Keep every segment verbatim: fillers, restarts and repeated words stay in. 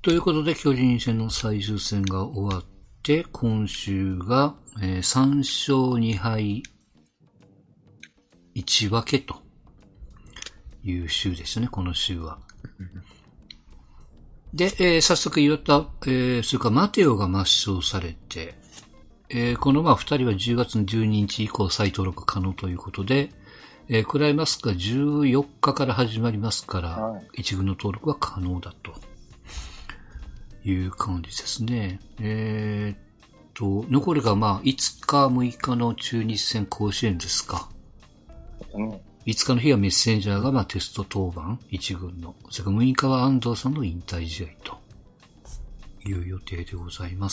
ということで、巨人戦の最終戦が終わって、今週が、えー、さんしょうにはいいち分けという週でしたね、この週は。で、えー、早速岩田、えー、それからマテオが抹消されて、えー、このまあ二人はじゅうがつのじゅうににち以降再登録可能ということで、えー、クライマックスがじゅうよっかから始まりますから、はい、一軍の登録は可能だという感じですね。えー、っと、残りがまあいつかむいかの中日戦甲子園ですか。うん、いつかの日はメッセンジャーがまあテスト登板、一軍の。それからむいかは安藤さんの引退試合という予定でございます。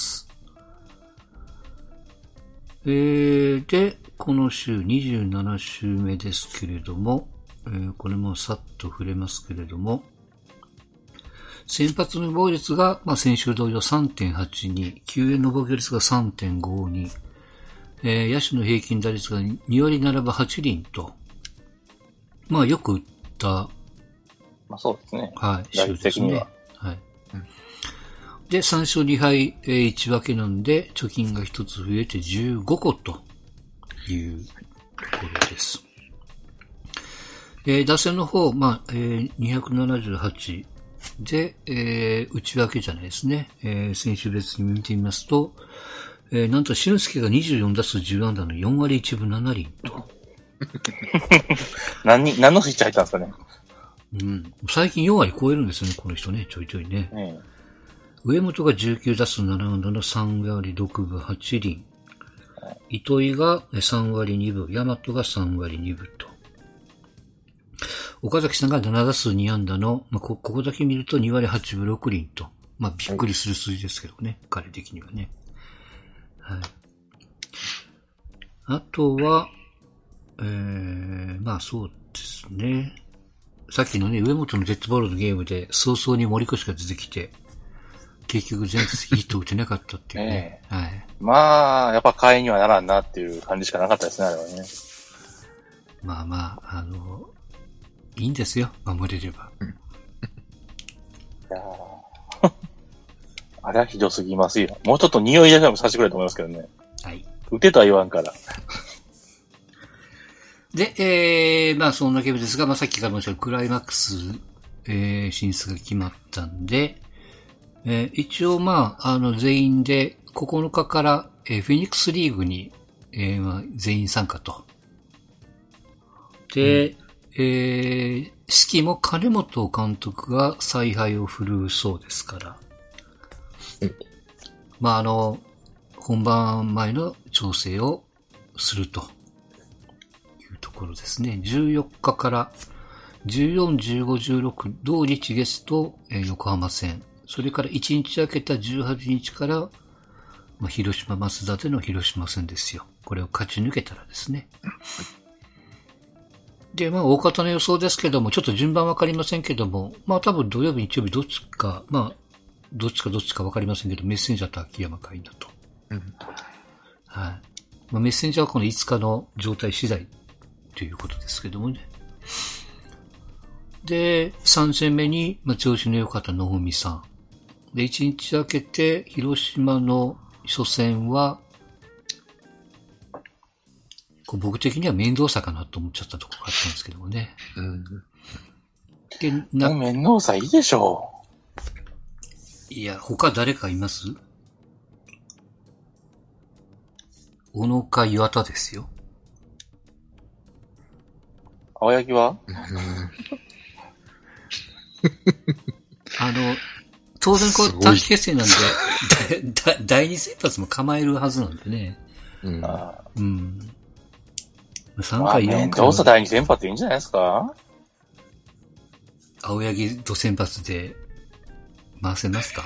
えー、で、この週にじゅうななしゅうめですけれども、えー、これもさっと触れますけれども、先発の防御率が、まあ、先週同様 さんてんはちに、救援の防御率が さんてんごに、えー、野手の平均打率がにわりならばはちりんと、まあよく打った。 まあそうですね。 はい、週ですね。はい。うん、で、さんしょうにはいえー、いち分けなんで、貯金がひとつ増えてじゅうごこというところです。えー、打線の方、まあ、えー、にひゃくななじゅうはちで、えー、内訳じゃないですね。えー、選手別に見てみますと、えー、なんと俊介がにじゅうよんだすうじゅうあんだのよんわりいちぶななりんと。 何、何のスイッチ入ったんですかね。 うん。最近よんわり超えるんですよね、この人ね、ちょいちょいね。うん、上本がじゅうきゅうだすうななあんだのさんわりろくぶはちりん。糸井がさんわりにぶ、大和がさんわりにぶと。岡崎さんがななだすうにあんだの、まあ、こ、ここだけ見るとにわりはちぶろくりんと。まあ、びっくりする数字ですけどね、彼的にはね。はい。あとは、えー、まあそうですね。さっきのね、上本のデッドボールのゲームで早々に森越が出てきて、結局全打席ヒット打てなかったっていうね。えー、はい。 まあ、やっぱ買いにはならんなっていう感じしかなかったですね、あれはね。 まあまあ、あの、いいんですよ、守れれば。いやーあれはひどすぎますよ。もうちょっと匂い出しもさせてくれると思いますけどね。はい。打てとは言わんから。 で、えー、まあそんなゲームですが、まあさっきからもちろんクライマックス、えー、進出が決まったんで、えー、一応まあ、あの全員でここのかから、えー、フェニックスリーグに、えーまあ、全員参加と。で、うん、えー、指揮も金本監督が采配を振るうそうですから。うん、まああの、本番前の調整をすると。ところですね。じゅうよっかからじゅうよん、じゅうご、じゅうろく同日月と、えー、横浜戦。それからいちにち明けたじゅうはちにちから、まあ、広島増田での広島戦ですよ。これを勝ち抜けたらですね。で、まあ大方の予想ですけども、ちょっと順番わかりませんけども、まあ多分土曜日、日曜日どっちか、まあ、どっちかどっちかわかりませんけど、メッセンジャーと秋山会だと。うん、はい。まあ、メッセンジャーはこのいつかの状態次第ということですけどもね。で、さんせんめに、まあ、調子の良かった野海さん。で、いちにち明けて、広島の初戦は、こう僕的には面倒さかなと思っちゃったところがあったんですけどもね。うん。 で、な、面倒さいいでしょう。いや、他誰かいます？小野か岩田ですよ。 青柳はあの、当然こう短期決戦なんで、だだだいに先発も構えるはずなんでね。うん。うん。さんかい、よんかい。 どうせだいに先発いいんじゃないですか？ 青柳と先発で回せますか？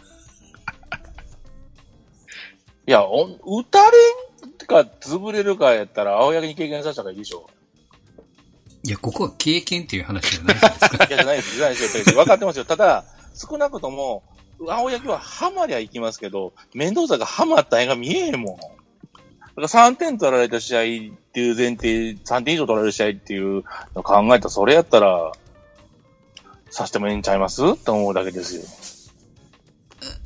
いや、お打たれんか潰れるかやったら青柳に経験させた方がいいでしょ。 いや、ここは経験っていう話じゃないですか。 いや、じゃないです、じゃないですよ。分かってますよ。ただ、少なくとも、青柳はハマりゃいきますけど、面倒さがハマった絵が見えへんもん。だからさんてん取られた試合っていう前提、さんてん以上取られる試合っていうのを考えたら、それやったら、さしてもええんちゃいますって思うだけですよ。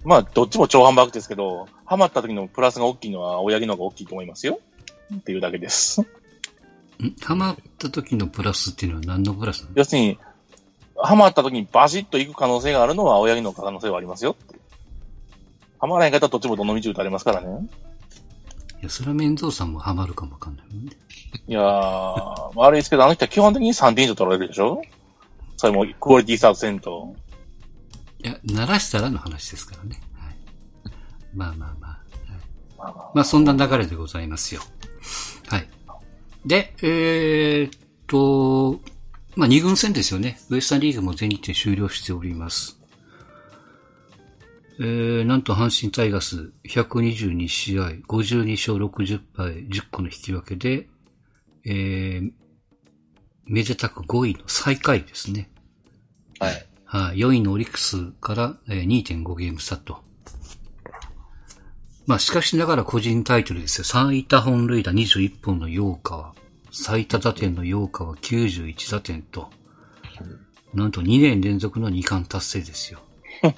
まあ、どっちも超ハンバーグですけど、ハマった時のプラスが大きいのは、青柳の方が大きいと思いますよ。っていうだけです。 んハマった時のプラスっていうのは何のプラスなの？ 要するに、ハマった時にバシッと行く可能性があるのは、青柳の可能性はありますよ。ハマらへんかったらどっちもどの道打たれますからね。 いや、それは面倒さんもハマるかもわかんないもんね。 いやー、悪いですけど、あの人は基本的にさんてん以上取られるでしょ？それもクオリティスタートせんと。 いや、鳴らしたらの話ですからね。はい、まあまあまあ。はい、 まあ、まあ、 まあそんな流れでございますよ。はい。で、えー、っと、まあ二軍戦ですよね。ウエスタンリーグも全日程終了しております。えー、なんと阪神タイガースひゃくにじゅうに試合、ごじゅうに勝ろくじゅっぱい、じゅっこの引き分けで、えー、めでたくごいの最下位ですね。 はい。 はい、よいのオリックスから、えー、にてんご ゲーム差と。まあしかしながら個人タイトルですよ。最多本塁打にじゅういっぽんの陽川、最多打点の陽川きゅうじゅういち打点と、なんとにねん連続のに冠達成ですよ。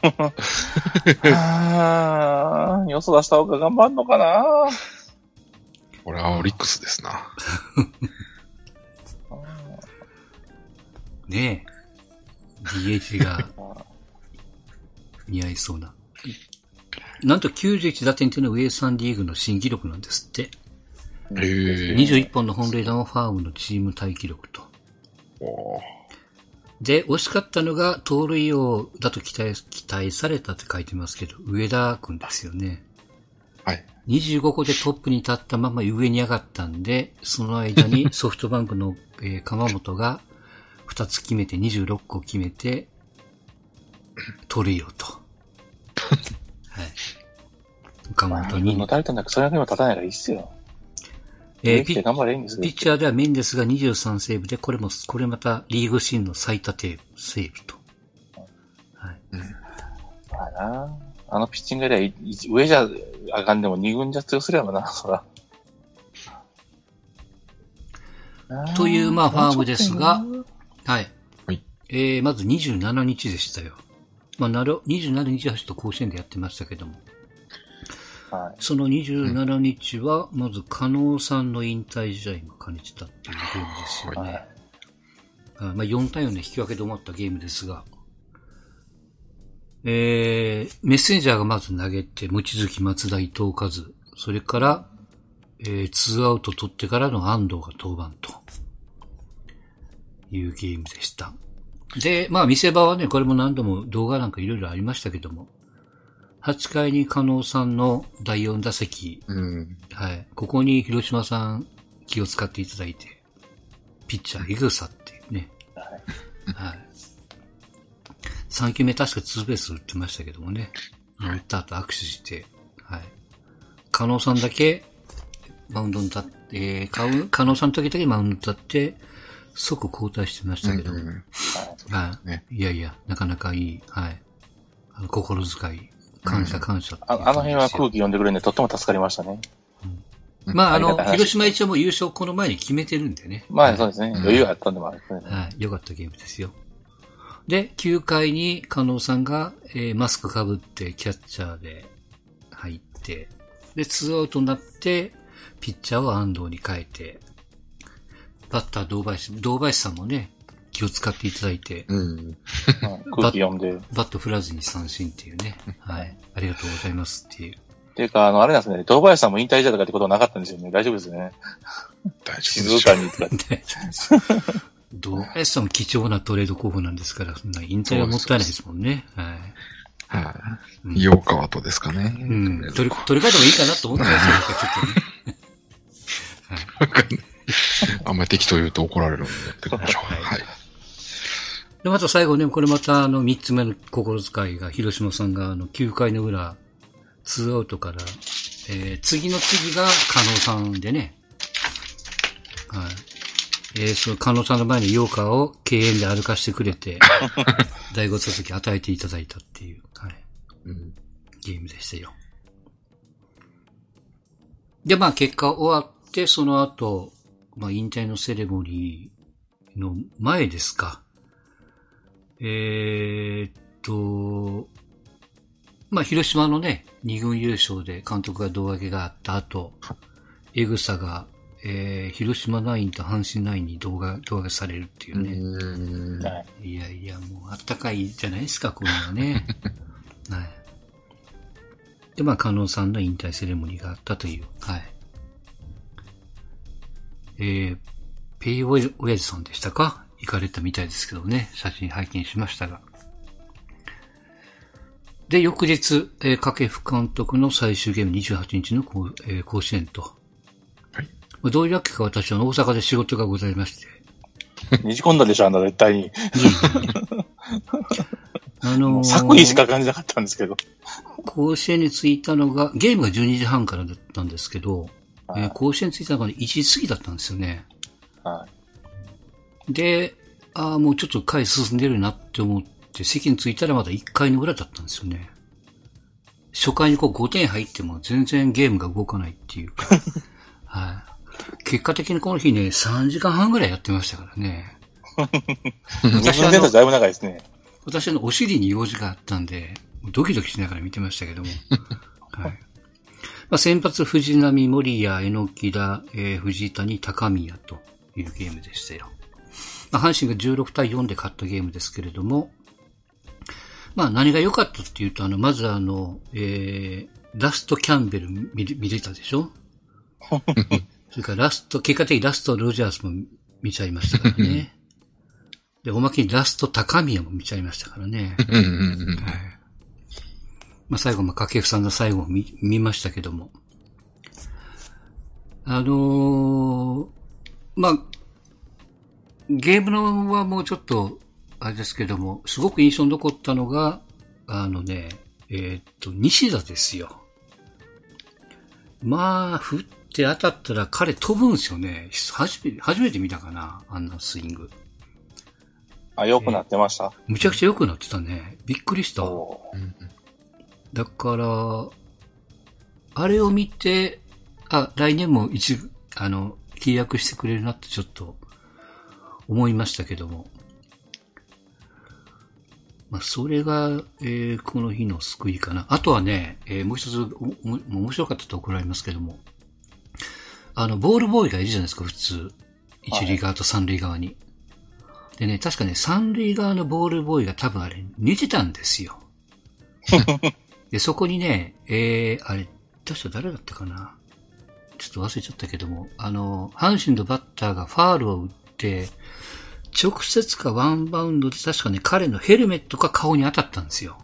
あー、よそ出した方が頑張んのかな。 俺はオリックスですな。 ねえ。ディーエイチ が似合いそうな。なんときゅうじゅういち打点っていうのはウエスタンリーグの新記録なんですって。 へー。 にじゅういっぽんの本塁打もファームのチームタイ記録と。 おー。 で、惜しかったのが盗塁王だと期待、期待されたって書いてますけど、上田くんですよね。 はい。 にじゅうごこでトップに立ったまま上に上がったんで、その間にソフトバンクの、えー、鎌本がふたつ決めてにじゅうろっこ決めて、取るよと。はい。鎌本に。 まあ、誰となくそれだけも立たないからいいっすよ。 えー、ピッ頑張れいいんですよ。 ピッチャーではメンデスがにじゅうさんセーブで、これも、これまたリーグシーンの最多セーブと。はい。 うん、 まあな、あのピッチングで上じゃあかんでもに軍じゃ強すればな、そら。 という、まあ、ファームですが、はい。 はい。 えー、まずにじゅうしちにちでしたよ。まあ、なる、にじゅうしちにちはちょっと甲子園でやってましたけども。 はい。 そのにじゅうしちにちは、まず、加納さんの引退試合も兼ねてたっていうゲームですよね。はい。あまあ、よんたいよんで引き分けで終わったゲームですが、えー、メッセンジャーがまず投げて、望月、松田、伊藤和、それから、えー、ツーアウト取ってからの安藤が登板というゲームでした。で、まあ見せ場はね、これも何度も動画なんかいろいろありましたけども、はちかいに加納さんのだいよん打席、 うん、 はい、ここに広島さん気を使っていただいて、ピッチャー、イグサっていうね、はい。さんきゅうめ確かツーベース打ってましたけどもね、打った後握手して、はい。加納さんだけ、マウンドに立って、えー、加納さんの時だけマウンドに立って、即交代してましたけども。うんうん、はい、ね。いやいや、なかなかいい、はい。あの心遣い、感謝感謝、 うんあ。あの辺は空気読んでくれるんで、とっても助かりましたね。 うん、まあ、あの、広島一応も優勝この前に決めてるんでね。 まあ、そうですね。余裕あったんでもある、ね。 はい。良かったゲームですよ。で、きゅうかいに加納さんが、えー、マスク被ってキャッチャーで入って、で、ツーアウトになって、ピッチャーを安藤に変えて、バッター堂林、堂林さんもね、気を使っていただいて、 うん、 空気読んでバット振らずに三振っていうね、はい。ありがとうございますっていう。 っていうか、あの、あれなんですね、堂林さんも引退したとかってことはなかったんですよね。大丈夫ですね。 大丈夫です。 静かにとか。 大丈夫です。堂林さんも貴重なトレード候補なんですから、そんな引退はもったいないですもんね。はい。 はい、あ。陽川とですかね。 うん。取り、取り替えてもいいかなと思ってますよ、ちょっとね。 はい。あんまり適当言うと怒られるんでやっていきましょう。はい。 で、また最後ね、これまたあの、三つ目の心遣いが、広島さんがあの、きゅうかいの裏、ツーアウトから、えー、次の次が加納さんでね、はい。えー、その加納さんの前に陽川を敬遠で歩かしてくれて、だいご打席与えていただいたっていう、はい。うん、ゲームでしたよ。で、まあ結果終わって、その後、まあ引退のセレモニーの前ですか。えーっと、 まあ、広島のね、二軍優勝で監督が胴上げがあった後、エグサが、えー、広島ナインと阪神ナインに動画、動画されるっていうね。 うんはい。 いやいや、もうあったかいじゃないですか、こういうのはね。はい。で、まあ、加納さんの引退セレモニーがあったという。はい。えー、ペイおやじさんでしたか？行かれたみたいですけどね。写真拝見しましたが。で、翌日、えー、掛布監督の最終ゲームにじゅうはちにちの、えー、甲子園と。はい。どういうわけか私は大阪で仕事がございまして。 ねじ込んだでしょ、あんな絶対に。 あのー、 作為しか感じなかったんですけど。 甲子園に着いたのが、ゲームがじゅうにじはんからだったんですけど、えー、甲子園に着いたのがいちじ過ぎだったんですよね。 はい。 で、ああ、もうちょっと回進んでるなって思って、席に着いたらまだいっかいの裏だったんですよね。初回にこうごてん入っても全然ゲームが動かないっていうか。はい。結果的にこの日ね、さんじかんはんぐらいやってましたからね。 私はね、だいぶ長いですね。 私のお尻に用事があったんで、ドキドキしながら見てましたけども。はい。まあ、先発、藤浪、森谷、榎田、えー、藤谷、高宮というゲームでしたよ。まあ、阪神がじゅうろくたいよんで勝ったゲームですけれども、まあ、何が良かったっていうと、あの、まずあの、えー、ラストキャンベル見れ、見れたでしょそれからラスト、結果的にラストロジャースも見ちゃいましたからね。で、おまけにラスト高宮も見ちゃいましたからね。はい、まあ、最後、まあ、掛布さんの最後を見、見ましたけども。あのー、まあ、ゲームのはもうちょっと、あれですけども、すごく印象に残ったのが、あのね、えー、っと、西田ですよ。まあ、振って当たったら彼飛ぶんですよね。初めて、初めて見たかな、あんなスイング。 あ、良くなってました、えー、 むちゃくちゃ良くなってたね。びっくりした。だから、あれを見て、あ、来年も一、あの、契約してくれるなってちょっと思いましたけども。まあ、それが、えー、この日の救いかな。あとはね、えー、もう一つ、お、お、面白かったと怒られますけども。あの、ボールボーイがいるじゃないですか、普通。一塁側と三塁側に。はい、でね、確かね、三塁側のボールボーイが多分あれ、似てたんですよ。で、そこにね、えー、あれ、確か誰だったかな。ちょっと忘れちゃったけども、あの、阪神のバッターがファールを打って、直接かワンバウンドで確かね、彼のヘルメットか顔に当たったんですよ。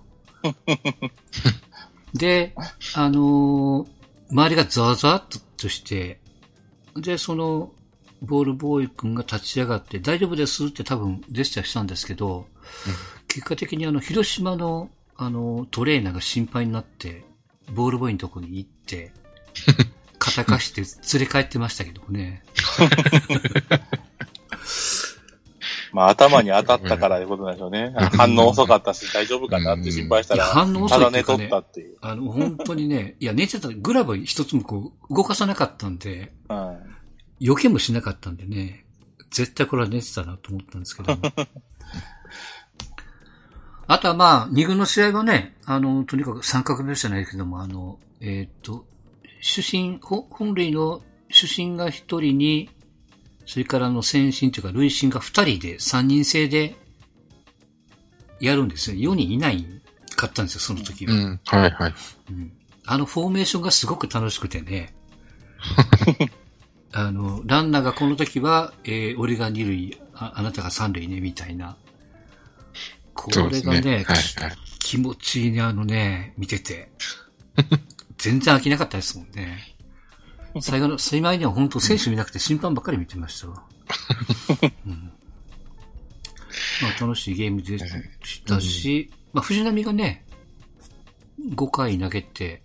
で、あのー、周りがザワザワっとして、で、その、ボールボーイ君が立ち上がって、大丈夫ですって多分ジェスチャーしたんですけど、うん、結果的にあの、広島の、あの、トレーナーが心配になって、ボールボーイのとこに行って、肩貸して連れ帰ってましたけどね。 まあ、頭に当たったからいうことなんでしょうね。反応遅かったし、大丈夫かなって心配したら、 反応遅いっていうか、ね、 ただ寝とったっていう。 あの、本当にね、いや、寝てた、グラブ一つもこう、動かさなかったんで、はい、余計もしなかったんでね、絶対これは寝てたなと思ったんですけども。あとはまあ、二軍の試合はね、あの、とにかく三角目じゃないけども、あの、えっと、主審、本塁の主審が一人に、それからの先進というか、塁審が二人で、三人制で、やるんですよ。よにんいないかったんですよ、その時は。 うん、はいはい、 うん。あのフォーメーションがすごく楽しくてね。あの、ランナーがこの時は、えー、俺が二塁、あ、あなたが三塁ね、みたいな。これがね、ね、はいはい、気持ちいいね、あのね、見てて。全然飽きなかったですもんね。最後の、最前には本当選手見なくて審判ばっかり見てましたわ。うん、まあ楽しいゲームでしたし、うん、まあ藤浪がね、ごかい投げて、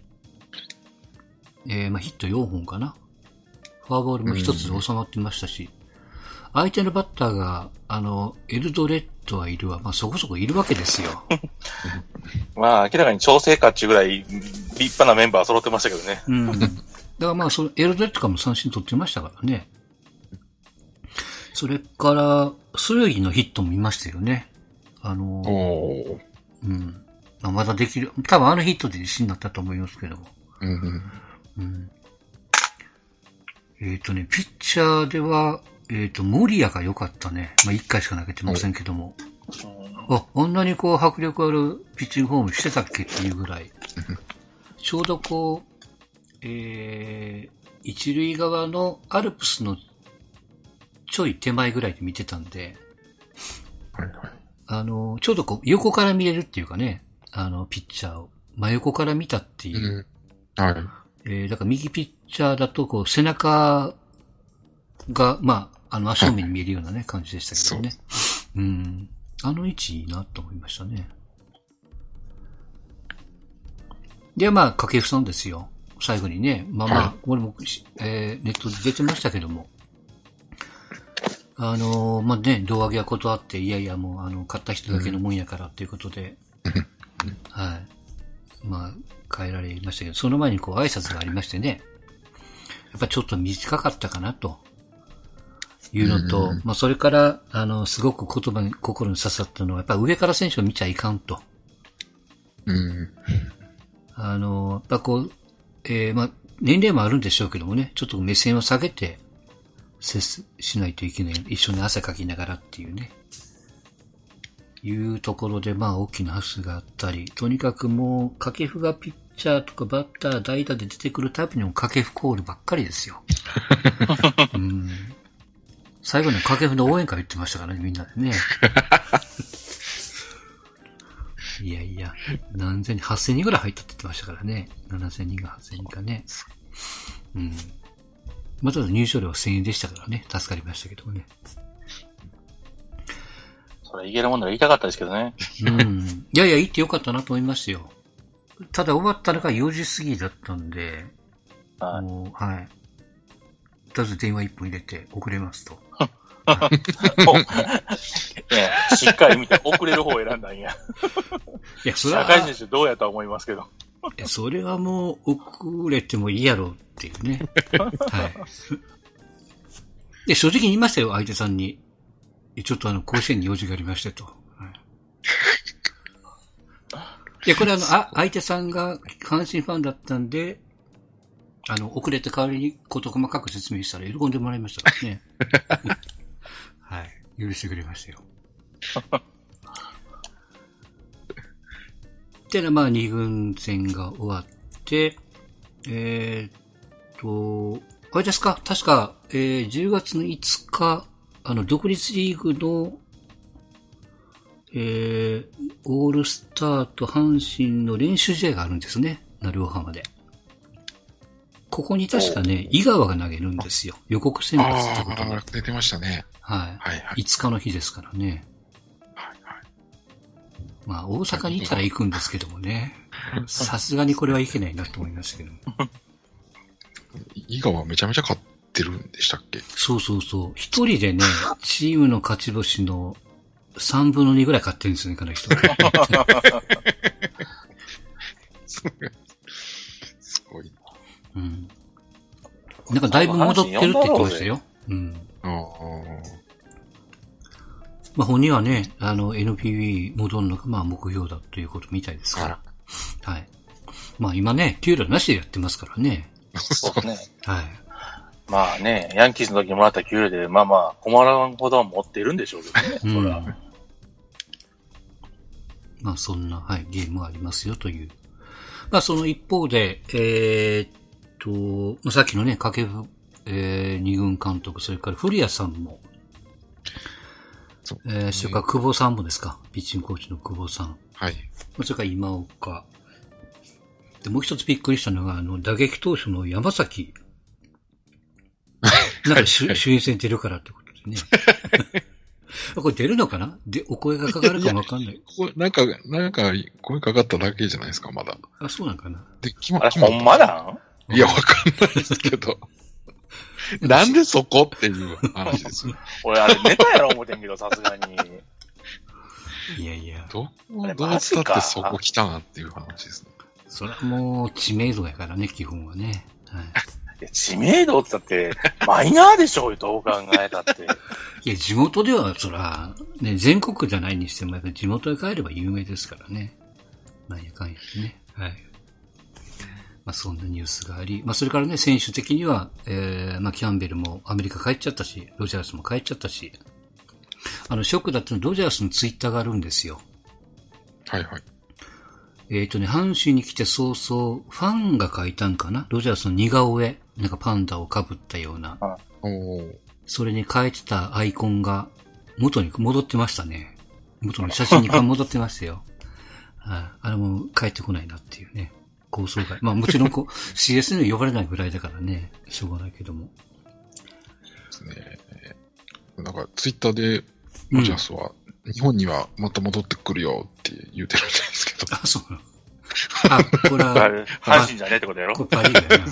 えー、まあヒットよんほんかな。フォアボールもひとつで収まってましたし、相手のバッターが、あの、エルドレッドはいるわ。まあそこそこいるわけですよ。 まあ明らかに調整かっちゅうぐらい立派なメンバー揃ってましたけどね。 うん。だからまあ、そのエルドレッドかも三振取ってましたからね。それから、そよぎのヒットも見ましたよね。あの、 おうん。 まあ、まだできる。多分あのヒットで自信になったと思いますけども。 うんうんうん、えっ、ー、とね、ピッチャーでは、えっ、ー、と、森谷が良かったね。まあ、いっかいしか投げてませんけども。あ、こんなにこう、迫力あるピッチングフォームしてたっけっていうぐらい。ちょうどこう、えー、一塁側のアルプスのちょい手前ぐらいで見てたんで、 はいはい、 あの、ちょうどこう、横から見れるっていうかね、あの、ピッチャーを、真横から見たっていう。 うん、はい。 えー、だから右ピッチャーだと、こう、背中が、まあ、あの、足面に見えるようなね、感じでしたけどね。うん。あの位置いいなと思いましたね。で、まあ、掛布さんですよ。最後にね、まあまあ、はい、これも、えー、ネットで出てましたけども。あのー、まあね、胴上げは断って、いやいやもう、あの、買った人だけのもんやからっていうことで、うん、はい。まあ、変えられましたけど、その前にこう、挨拶がありましてね、やっぱちょっと短かったかな、というのと、うん、まあそれから、あの、すごく言葉に、心に刺さったのは、やっぱ上から選手を見ちゃいかんと。 うん。 あの、やっぱこう、えー、まあ、年齢もあるんでしょうけどもね、ちょっと目線を下げて、接しないといけない。一緒に汗かきながらっていうね。いうところで、まあ大きな拍手があったり、とにかくもう、掛布がピッチャーとかバッター、代打で出てくるたびにも掛布コールばっかりですよ。うん、最後に掛布の応援歌言ってましたからね、みんなでね。いやいや、何千人、はっせんにんぐらい入ったって言ってましたからね。ななせんにんがはっせんにんかね。うん。まあ、ただ入場料はせんえんでしたからね、助かりましたけどもね。 それ、いけるもんなら言いたかったですけどね。 うん。いやいや、行ってよかったなと思いますよ。ただ終わったのがよじ過ぎだったんで、はい。もう、はい。とりあえず電話一本入れて遅れますと。 はい、ねえ、しっかり見て遅れる方を選んだんや。いや、それは。社会人としてどうやとは思いますけど。 いや、それはもう遅れてもいいやろうっていうね。はい。で、正直言いましたよ、相手さんに。ちょっとあの、甲子園に用事がありましてと。はい、いや、これあの、あ、相手さんが阪神ファンだったんで、あの、遅れて代わりにこと細かく説明したら喜んでもらいましたからね。はい。許してくれましたよ。で、まあ、二軍戦が終わって、えー、っと、あれですか、確か、えー、じゅうがつのいつか、あの、独立リーグの、えー、オールスターと阪神の練習試合があるんですね。鳴尾浜で。ここに確かね、井川が投げるんですよ。予告先発ってことで。 ああ、出てましたね。 はい。はいはい、いつかの日ですからね。はいはい。まあ、大阪に行ったら行くんですけどもね。さすがにこれはいけないなと思いましたけども。 井川めちゃめちゃ勝ってるんでしたっけ？ そうそうそう。一人でね、チームの勝ち星のさんぶんのにぐらい勝ってるんですよね、この人。 すごいな。 うん。なんかだいぶ戻ってるって言ってましたよ。うん。ああ。まあ本人はね、あの エヌピービー 戻るのがまあ目標だということみたいですから。はい。まあ今ね、給料なしでやってますからね。 そうですね。 はい。 まあね、ヤンキースの時にもらった給料で、まあまあ困らんほどは持ってるんでしょうけどね。うん、そら。 まあそんな、はい、ゲームがありますよという。まあその一方で、えー、っと、さっきのね、掛布、えー、二軍監督、それから古谷さんも、えー、それから久保さんもですか、ピッチングコーチの久保さん。 はい。 それから今岡。で、もう一つびっくりしたのが、あの、打撃投手の山崎。なんか主演戦出るからってことでね。これ出るのかなで、お声がかかるかもわかんない。いなんか、なんか、声かかっただけじゃないですか、まだ。 あ、そうなんかな。 で、決ま、決まった。ほんまだんいや、わかんないですけど。なんでそこっていう話ですよ。 俺、あれネタやろ思ってんけど、さすがに。 いやいや。 どう、どう伝ってそこ来たなっていう話ですね。 それはもう、知名度やからね、基本はね。はい。 いや知名度って言ったって、マイナーでしょうよ、どう考えたって。 いや、地元では、そら、ね、全国じゃないにしても、やっぱり地元へ帰れば有名ですからね。 なんやかんやでね。はい。まあそんなニュースがあり、まあそれからね、選手的には、えー、まあキャンベルもアメリカ帰っちゃったし、ロジャースも帰っちゃったし、あの、ショックだったのはロジャースのツイッターがあるんですよ。 はいはい。 えっとね、阪神に来て早々、ファンが書いたんかなロジャースの似顔絵、なんかパンダを被ったような。 おそれに変えてたアイコンが元に戻ってましたね。元の写真に戻ってましたよ。はい、あれも帰ってこないなっていうね。構想外。まあもちろんこう シーエス には呼ばれないぐらいだからね。しょうがないけども。 ですね。なんかツイッターでロジャースは、うん、日本にはまた戻ってくるよって言うてるんですけど。 あ、そうなの。あ、これは。 阪神じゃねえってことやろ？ これパリーグやな。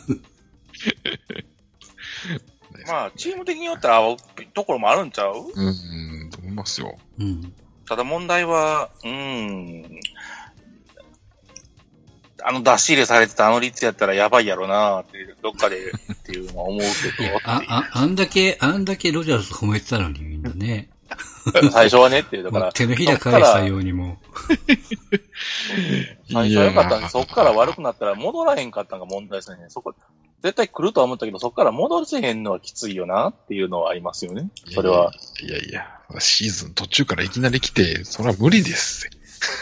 まあ、チーム的によっては、ところもあるんちゃう？ うん、と思いますよ。 うん。 ただ問題は、うーん、あの出し入れされてたあの率やったらやばいやろなって、どっかでっていうのは思うけど。 あ、あ、あんだけ、あんだけロジャース褒めてたのにみんなね。 最初はねっていう、だから。 手のひら返したようにも。 最初は良かったんで、そっから悪くなったら戻らへんかったのが問題ですね。そこ、絶対来るとは思ったけど、そっから戻せへんのはきついよなっていうのはありますよね。それは。 いやいや、シーズン途中からいきなり来て、それは無理です。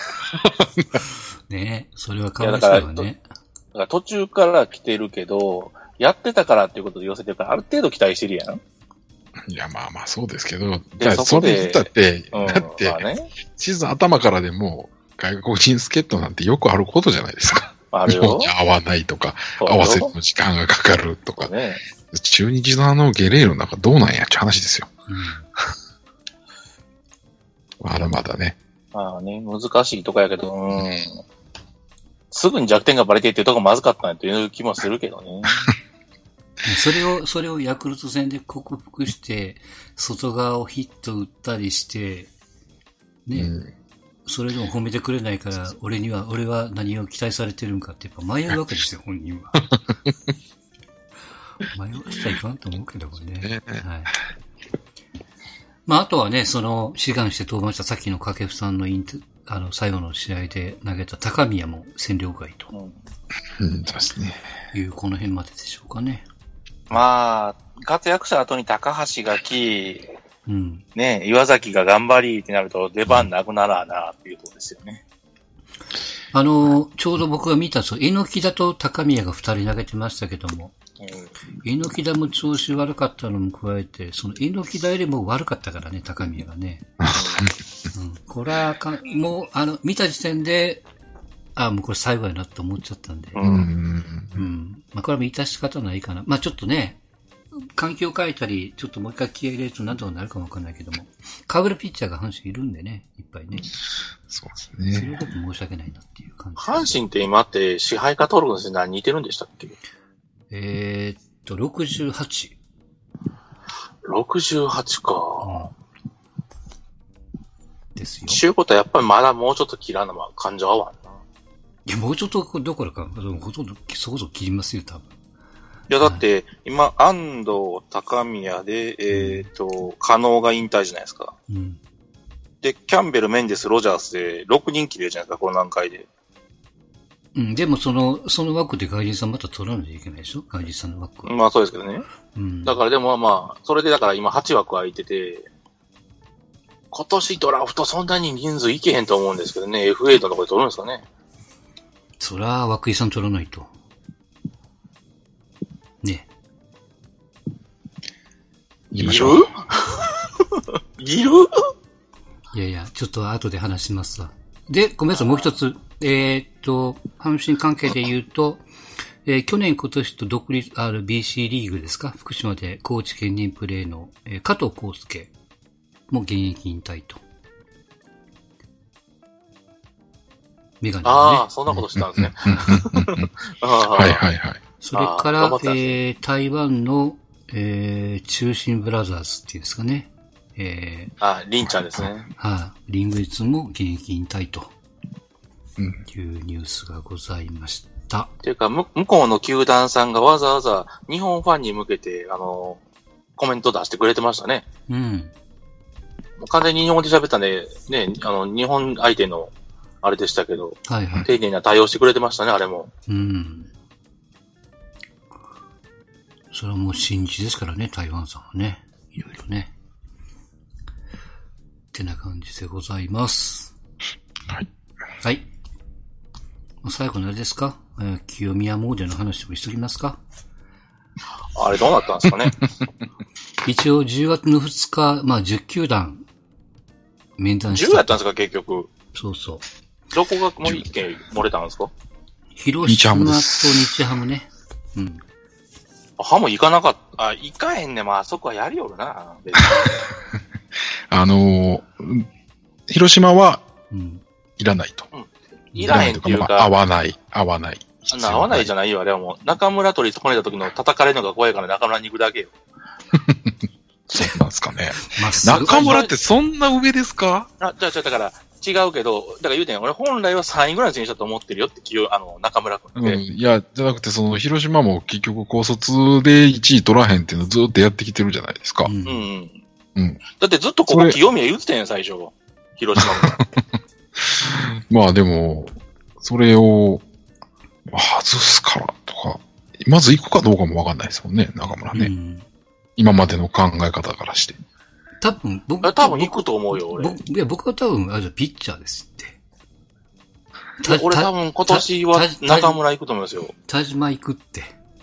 ねえ、それはかわいそうだね。 だから途中から来てるけど、やってたからっていうことで寄せてるから、ある程度期待してるやん。 いや、まあまあそうですけど、じゃあそれ言ったって、うん、だって、まあね、シーズン頭からでも外国人助っ人なんてよくあることじゃないですか。 あるよ。 日本に合わないとか、合わせるの時間がかかるとか。ね、中日のあのゲレーロなんかどうなんやって話ですよ。うん、まだまだね。 まあね、難しいとこやけど、うん。すぐに弱点がバレてっていうとこまずかったなという気もするけどね。 それを、それをヤクルト戦で克服して、外側をヒット打ったりして、ね、うん、それでも褒めてくれないから、俺には、俺は何を期待されてるんかってやっぱ迷うわけですよ、本人は。迷わせちゃいかんと思うけどもね。はい。まあ、あとはね、その、志願して登板したさっきの掛布さんのイント、あの、最後の試合で投げた高宮も戦力外と。 うん、そうですね。 いう、この辺まででしょうかね。 まあ、活躍した後に高橋が来、 うん、 ね、岩崎が頑張りってなると出番なくならなっていうところですよね。 あの、ちょうど僕が見た、そう、猪木田と高宮が二人投げてましたけども、うん、猪木田も調子悪かったのも加えて、その猪木田よりも悪かったからね、高宮がね。うん、これはか、もう、あの、見た時点で、あ、もうこれ最後やなって思っちゃったんで。うん。うん。まあ、これは致し方ないかな。まあ、ちょっとね、環境変えたり、ちょっともう一回気合い入れると何とかなるかもわかんないけども、かぶるピッチャーが阪神いるんでね、いっぱいね。 そうですね。 それはちょっと申し訳ないなっていう感じ。 阪神って今って支配下登録の人何似てるんでしたっけ？ えー、っと、ろくじゅうはち。 ろくじゅうはちか。 うん、ですよ。 ちゅうことはやっぱりまだもうちょっと切らなま感情合わんな。 いや、もうちょっとどころか、ほとんどそこそこ切りますよ、多分。 いや、だって、はい、今、安藤、高宮で、えっ、ー、と、加納が引退じゃないですか。 うん。 で、キャンベル、メンデス、ロジャースでろくにん切れるじゃないですか、この段階で。 うん、でもその、その枠で外人さんまた取らないといけないでしょ？外人さんの枠。 まあそうですけどね。 うん。 だからでもまあ、それでだから今はち枠空いてて、今年ドラフトそんなに人数いけへんと思うんですけどね、エフエー のところで取るんですかね。 そら、涌井さん取らないと。ね。 いるいるいやいや、ちょっと後で話しますわ。で、ごめんなさい、もう一つ。えー、っと、阪神関係で言うと、えー、去年今年と独立、アールビーシー リーグですか、福島でコーチ兼任プレーの、えー、加藤康介も現役引退と。メガネ、ね。 ああ、そんなことしたんですね。 はいはいはい。 それから、えー、台湾の、えー、中心ブラザーズっていうんですかね。えー、 あ、リンちゃんですね。 はい、あ、リングイツも現役引退と。いうニュースがございました。 っていうか、向こうの球団さんがわざわざ日本ファンに向けて、あの、コメント出してくれてましたね。 うん。 完全に日本語で喋ったんで、ね、あの、日本相手のあれでしたけど、 はいはい。 丁寧な対応してくれてましたね、あれも。 うん。それはもう新日ですからね、台湾さんはね。いろいろね。ってな感じでございます。 はい。 はい。最後のあれですか、えー、清宮詣での話もしときますか。 あれどうなったんですかね。 一応じゅうがつのふつか、まあじゅっきゅうだん面談した。 じゅうやったんですか、結局。 そうそう。 どこがもう一件漏れたんですか。 広島と日ハムね。うん。 ハム行かなかった。あ、行かへんね。まあ、あそこはやりよるな。 あのー、広島は、いらないと。 うん。いらへんっていうか。 まあ、合わない、合わない。 合わないじゃないよ、あれはもう。中村取り損ねた時の叩かれるのが怖いから中村に行くだけよ。 そうなんですかね。中村ってそんな上ですか？ あ、じゃあ、じゃあ、だから、違うけど、だから言うてん、俺本来はさんいぐらいの選手だと思ってるよって、あの、中村君って。 うん。いや、じゃなくて、その、広島も結局高卒でいちい取らへんっていうのをずっとやってきてるじゃないですか。うん。 うん。うん。だってずっとここ清宮言ってたんやん、最初。広島も。 まあでも、それを、外すからとか、まず行くかどうかもわかんないですもんね、中村ね。うん、今までの考え方からして。 多分、僕、 多分行くと思うよ、俺。 いや、僕は多分、あれピッチャーですって。 俺多分今年は中村行くと思いますよ。 田島行くって。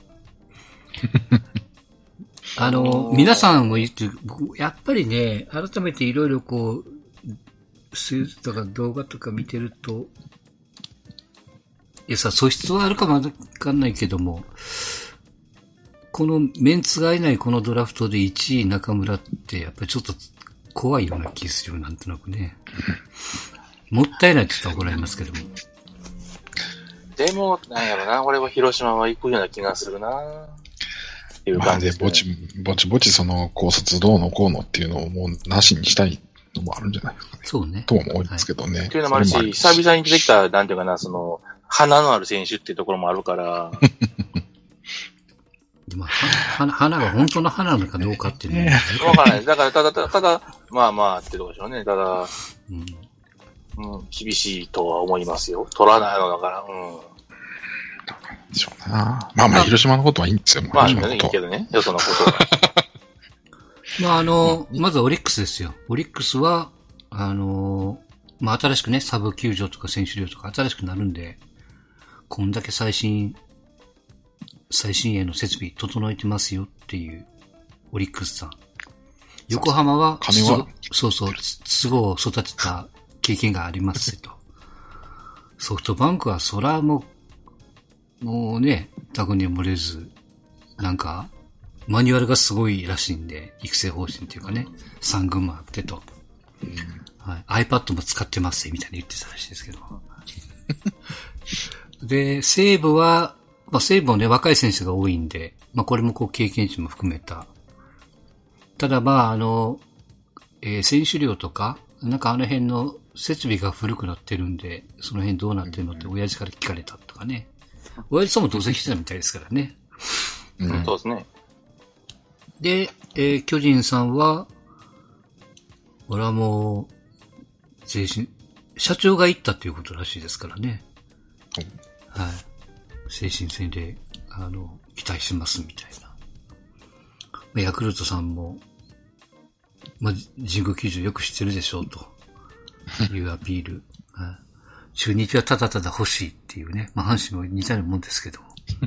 あの、皆さんも言って、やっぱりね、改めていろいろこう、数字とか動画とか見てると、いやさ、素質はあるかもわかんないけども、このメンツがいないこのドラフトでいちい中村って、やっぱりちょっと怖いような気するよ、なんとなくね。もったいないって言ったら怒られますけども。 でも、なんやろな、俺は広島は行くような気がするなっていう感じですね。 まあで、ぼち、ぼちぼちその高卒どうのこうのっていうのをもうなしにしたいのもあるんじゃないですかね。 そうね。 とは思いますけどね。 っていうのもあるし、久々に出てきた、なんていうかな、その、花のある選手っていうところもあるから。 でも花、花が本当の花なのかどうかっていうのは。 わからない。だから、ただ、ただ、ただ、まあまあってとこでしょうね。ただ、うん、うん、厳しいとは思いますよ。取らないのだから、うん。 どうなんでしょうな。まあまあ、広島のことはいいんですよ。 まあ、広島のこといいけどね。よそのことは。 まあ、あの、まずはオリックスですよ。オリックスは、あの、まあ、新しくね、サブ球場とか選手寮とか新しくなるんで、こんだけ最新、最新鋭の設備整えてますよっていう、オリックスさん。横浜は、 金はそうそう、都合を育てた経験がありますと。ソフトバンクは、そらもう、もうね、タグに漏れず、なんか、マニュアルがすごいらしいんで、育成方針っていうかね、さん軍もあってと。はい、iPad も使ってますみたいに言ってたらしいですけど。で、西武は、まあ西武もね、若い選手が多いんで、まあこれもこう経験値も含めた。ただまああの、えー、選手寮とか、なんかあの辺の設備が古くなってるんで、その辺どうなってるのって親父から聞かれたとかね。親父さんも同席してたみたいですからね。 うん、そうですね。 で、えー、巨人さんは、俺はもう、精神、社長が言ったっていうことらしいですからね。うん、はい。精神戦で、あの、期待しますみたいな。ヤクルトさんも、まあ、神宮球場よく知ってるでしょうというアピール。はい、中日はただただ欲しいっていうね。まあ、阪神も似たようなもんですけど。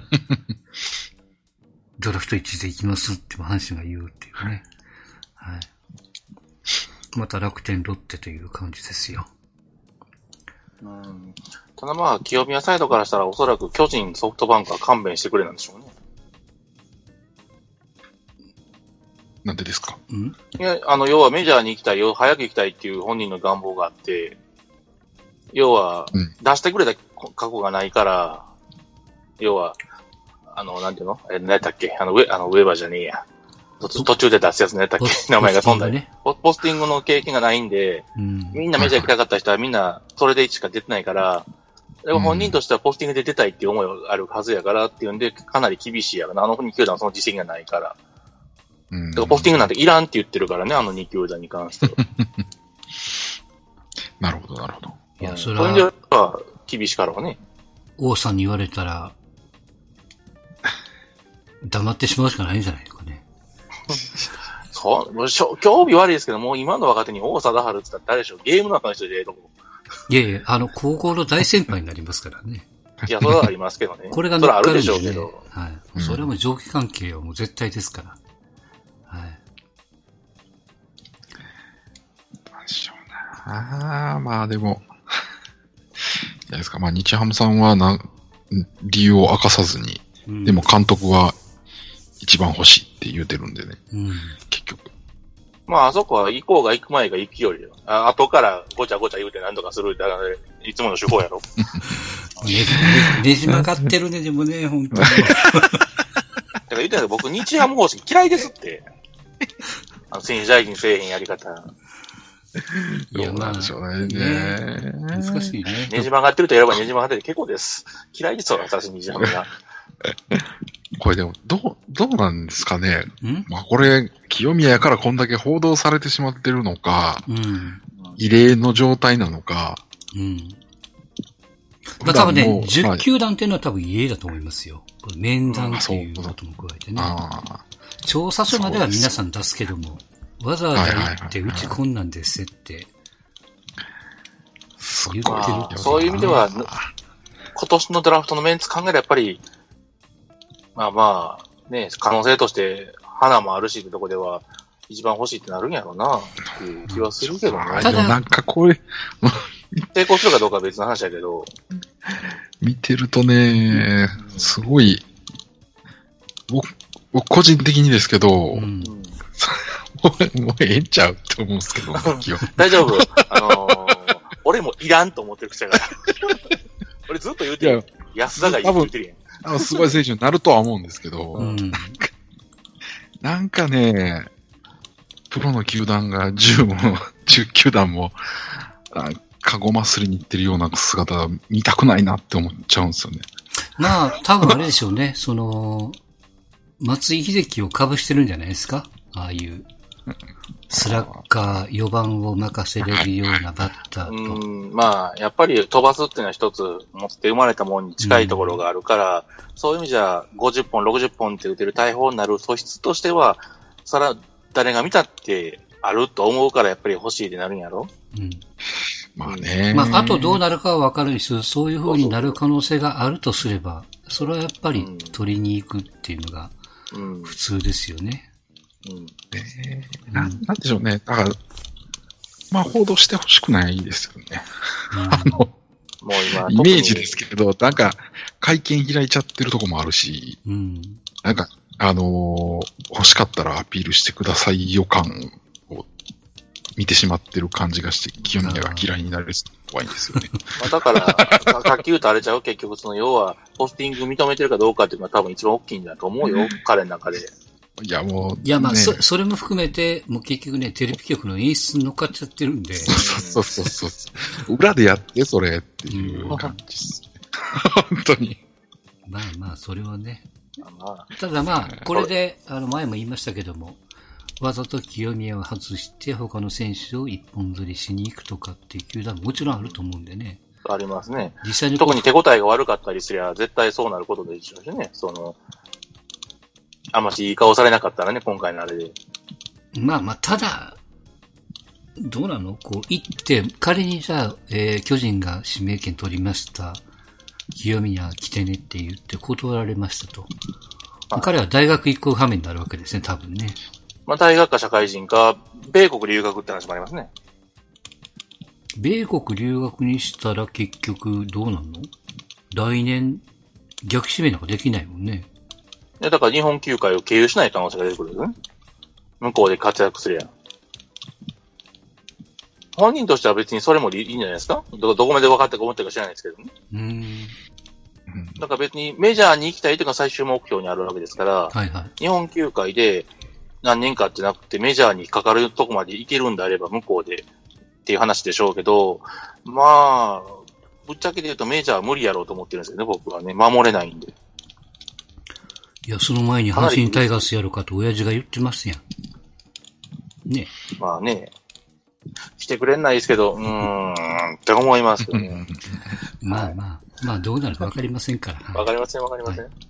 ドラフトいちで行きますって阪神が言うっていうね。はい。また楽天ロッテという感じですよ。 うん。ただまあ、清宮サイドからしたらおそらく巨人、ソフトバンクは勘弁してくれなんでしょうね。 なんでですか？ うん、いや、あの、要はメジャーに行きたいよ、早く行きたいっていう本人の願望があって、要は、出してくれた過去がないから、要は、あの、なんていうのえ、何やったっけあの、ウェ、あの、ウェーバーじゃねえや。途中で出すやつ何やったっけ名前が飛んだね。ポスティングの経験がないんで、うん、みんなメジャー行きたかった人はみんなそれでしか出てないから、でも本人としてはポスティングで出たいっていう思いがあるはずやからっていうんで、かなり厳しいやろな。あのに球団はその実績がないから。うん、だからポスティングなんていらんって言ってるからね、あのに球団に関しては。 なるほど、なるほど。 いや、それれは。 そういう意味では、厳しかろうね。 王さんに言われたら、黙ってしまうしかないんじゃないですかね。 そう、もうしょ興味悪いですけど、もう今の若手に王貞治って言ったら誰でしょう？ゲームの中の人でええとこ。 いやいや、あの、高校の大先輩になりますからね。 いや、それはありますけどね。 これが乗っかるんで、ね、 それはあるでしょうけど。 はい。それはもう上下関係はもう絶対ですから。はい。 どうしような。ああ、まあでも、いやですか、まあ日ハムさんはな、理由を明かさずに、うん、でも監督は一番欲しいって言うてるんでね。うん、結局。 まあ、あそこは行こうが行く前が行くよりよ。あ後からごちゃごちゃ言うて何とかするって、いつもの手法やろ。 ねじ、ねじ曲がってるね、でもね、ほんとに。だから言うてんけど、僕、日ハム方式嫌いですって。あの、選手大臣せえへんやり方。 いや、まあ、そうなんでしょうね。 ね難しいね。 ねじ曲がってるとやればねじ曲がってて結構です。嫌いですよ、私、日ハムが。 これでも、どう、どうなんですかね。まあこれ、清宮やからこんだけ報道されてしまってるのか、うん、異例の状態なのか。うん。 まあ多分ね、じゅっ球団っていうのは多分異例だと思いますよ。これ面談っていうことも加えてね。あ調査書までは皆さん出すけども、わざわざ行ってうちこんなんですって言ってる、 まあ、そういう意味では、今年のドラフトのメンツ考えればやっぱり、まあまあ、ね、可能性として、花もあるしってとこでは、一番欲しいってなるんやろうな、っていう気はするけどね。 ただ、なんかこれ、 成功するかどうかは別の話だけど。 見てるとね、すごい、僕、僕個人的にですけど、うん、もう、もうええんちゃうって思うんですけど、 大丈夫。あのー、俺もいらんと思ってるくせが。俺ずっと言うてる。安田が言ってるやん。 あの、すごい選手になるとは思うんですけど、うん、なんか、なんかね、プロの球団がじゅうも、じゅっ球団も、カゴ祭りに行ってるような姿見たくないなって思っちゃうんですよね。 まあ、多分あれでしょうね。その、松井秀喜を被してるんじゃないですか？ああいう、スラッガーよばんを任せれるようなバッターと。 うん、まあ、やっぱり飛ばすっていうのは一つ持って生まれたものに近いところがあるから、うん、そういう意味じゃごじゅっぽん、ろくじゅっぽんって打てる大砲になる素質としては、さら、誰が見たってあると思うからやっぱり欲しいってなるんやろ？うん。 まあね。 まあ、あとどうなるかは分かるんです。そういう風になる可能性があるとすれば、それはやっぱり取りに行くっていうのが普通ですよね。 うん。うんえー、な、なんでしょうね。だから、まあ報道してほしくないですよね。うん、あの、もう今、イメージですけど、なんか会見開いちゃってるとこもあるし、うん、なんか、あのー、欲しかったらアピールしてください予感を見てしまってる感じがして、清宮が嫌いになる怖いんですよね。 まあだから、さっき言うとあれちゃう結局その要は、ポスティング認めてるかどうかっていうのは多分一番大きいんだと思うよ、彼の中で。 いやもう、ね。 いやまあ、そ、それも含めて、もう結局ね、テレビ局の演出に乗っかっちゃってるんで。 そうそうそうそう。裏でやってそれっていう感じです。本当に。 まあまあ、それはね。ただまあ、これで、あの、前も言いましたけども、わざと清宮を外して他の選手を一本釣りしに行くとかっていう球団ももちろんあると思うんでね。 ありますね。実際に特に手応えが悪かったりすりゃ絶対そうなることでしょうしね。その、あんましいい顔されなかったらね、今回のあれで。 まあまあ、ただ、どうなのこう、行って、仮にじゃあ、えー、巨人が指名権取りました。清宮来てねって言って断られましたと。彼は大学行く羽目になるわけですね、多分ね。 まあ、大学か社会人か、米国留学って話もありますね。 米国留学にしたら結局どうなんの？来年、逆指名なんかできないもんね。 だから日本球界を経由しない可能性が出てくるよね。向こうで活躍するやん。本人としては別にそれもいいんじゃないですか？ど、どこまで分かってか思ってるか知らないですけどね。うーん。だから別にメジャーに行きたいというのが最終目標にあるわけですから、はいはい、日本球界で何年かってなくてメジャーにかかるとこまで行けるんであれば向こうでっていう話でしょうけど、まあ、ぶっちゃけで言うとメジャーは無理やろうと思ってるんですけどね、僕はね、守れないんで。 いや、その前に阪神タイガースやるかと親父が言ってますやん。ね。 まあね、してくれないですけど、うーん、 んって思いますよね。 まあまあ、まあどうなるかわかりませんから。 わかりません、わかりません。はい